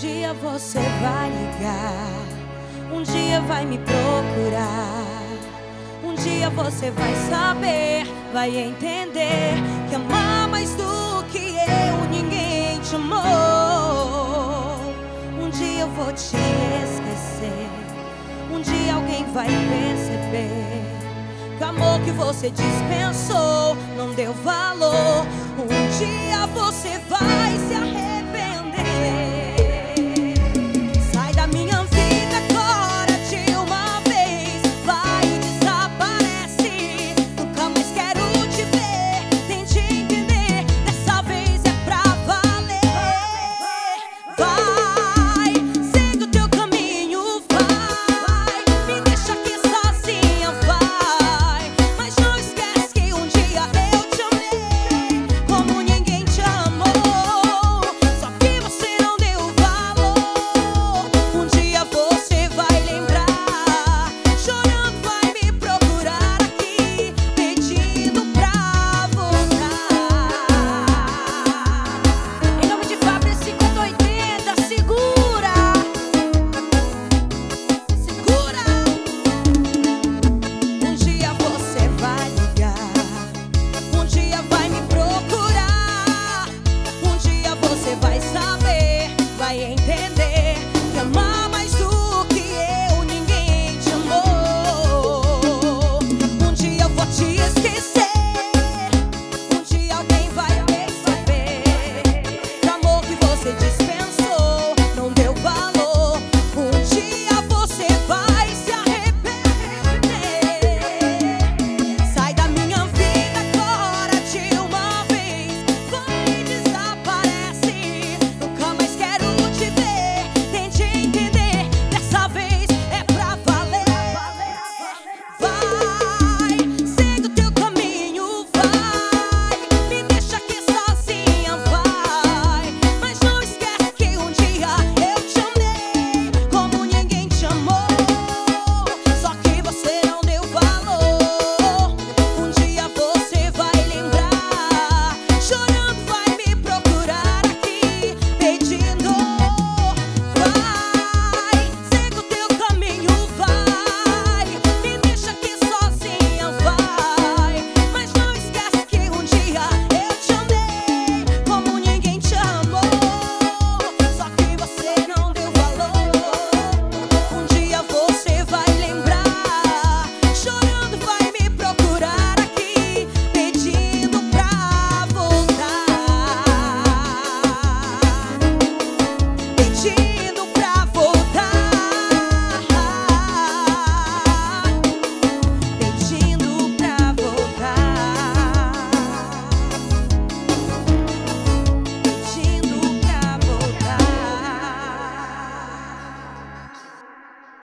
dia você vai ligar, um dia vai me procurar, um dia você vai saber, vai entender que amar mais do que eu ninguém te amou. Um dia eu vou te esquecer, um dia alguém vai perceber que o amor que você dispensou não deu valor. Um dia você vai se arrepender.